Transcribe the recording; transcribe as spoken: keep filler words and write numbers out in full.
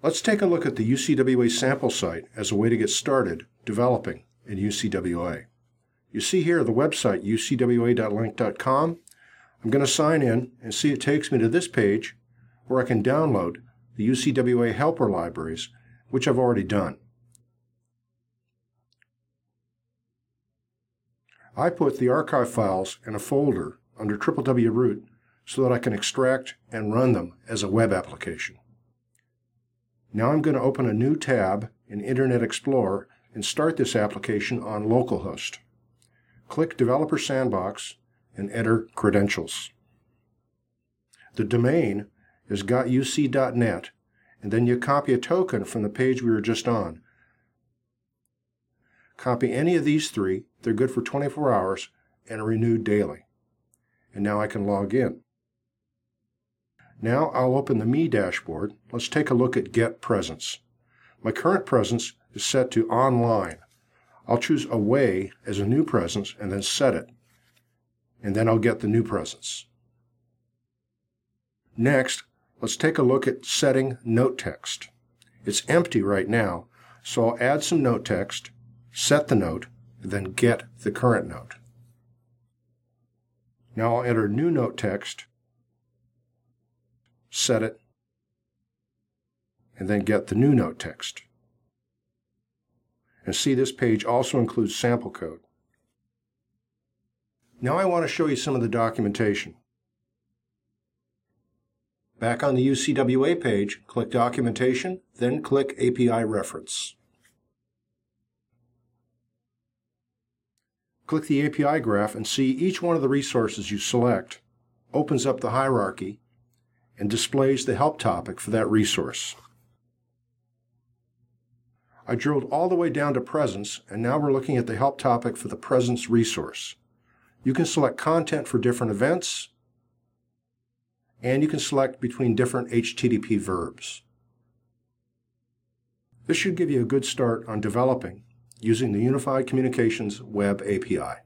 Let's take a look at the U C W A sample site as a way to get started developing in U C W A. You see here the website u c w a dot link dot com. I'm going to sign in and see it takes me to this page where I can download the U C W A helper libraries, which I've already done. I put the archive files in a folder under w w w dot root so that I can extract and run them as a web application. Now I'm going to open a new tab in Internet Explorer and start this application on localhost. Click Developer Sandbox and enter credentials. The domain is got u c dot net, and then you copy a token from the page we were just on. Copy any of these three, they're good for twenty-four hours and are renewed daily. And now I can log in. Now I'll open the Me dashboard. Let's take a look at Get Presence. My current presence is set to Online. I'll choose Away as a new presence and then set it. And then I'll get the new presence. Next, let's take a look at setting note text. It's empty right now, so I'll add some note text, set the note, and then get the current note. Now I'll enter new note text, set it, and then get the new note text. And see, this page also includes sample code. Now I want to show you some of the documentation. Back on the U C W A page, click Documentation, then click A P I Reference. Click the A P I graph and see each one of the resources you select opens up the hierarchy and displays the help topic for that resource. I drilled all the way down to Presence, and now we're looking at the help topic for the Presence resource. You can select content for different events, and you can select between different H T T P verbs. This should give you a good start on developing using the Unified Communications Web A P I.